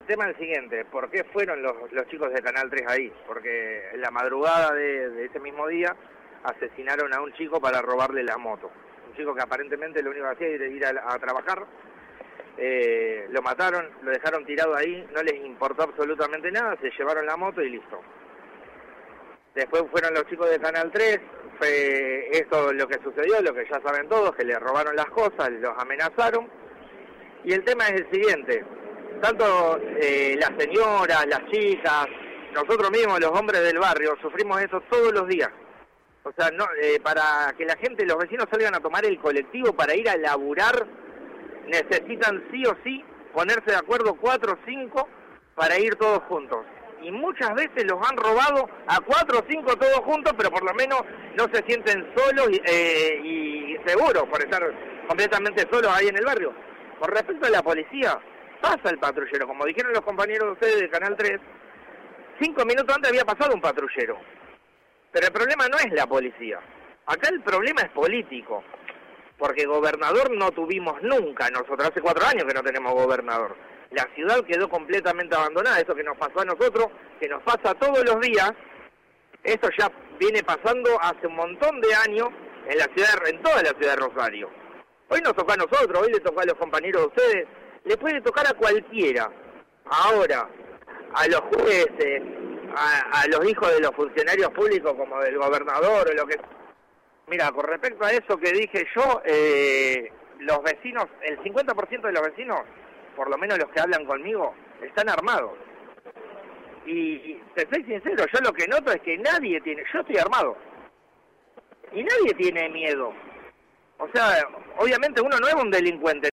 tema es el siguiente, ¿por qué fueron los chicos de Canal 3 ahí? Porque en la madrugada de ese mismo día asesinaron a un chico para robarle la moto. Un chico que aparentemente lo único que hacía era ir a trabajar. Lo mataron, lo dejaron tirado ahí, no les importó absolutamente nada, se llevaron la moto y listo. Después fueron los chicos de Canal 3, fue esto lo que sucedió, lo que ya saben todos, que les robaron las cosas, los amenazaron. Y el tema es el siguiente, tanto las señoras, las chicas, nosotros mismos, los hombres del barrio, sufrimos eso todos los días. O sea, no, para que la gente, los vecinos salgan a tomar el colectivo para ir a laburar, necesitan sí o sí ponerse de acuerdo 4 o 5 para ir todos juntos. Y muchas veces los han robado a 4 o 5 todos juntos, pero por lo menos no se sienten solos y seguros por estar completamente solos ahí en el barrio. Con respecto a la policía, pasa el patrullero, como dijeron los compañeros de ustedes de Canal 3, 5 minutos antes había pasado un patrullero. Pero el problema no es la policía, acá el problema es político, porque gobernador no tuvimos nunca, nosotros hace 4 años que no tenemos gobernador. La ciudad quedó completamente abandonada, eso que nos pasó a nosotros, que nos pasa todos los días, esto ya viene pasando hace un montón de años en la ciudad, en toda la ciudad de Rosario. Hoy nos tocó a nosotros, hoy le tocó a los compañeros de ustedes, le puede tocar a cualquiera. Ahora, a los jueces, a los hijos de los funcionarios públicos como del gobernador o lo que... Mira, con respecto a eso que dije yo, los vecinos, el 50% de los vecinos, por lo menos los que hablan conmigo, están armados. Y te soy sincero, yo lo que noto es que nadie tiene... Yo estoy armado. Y nadie tiene miedo. O sea, obviamente uno no es un delincuente.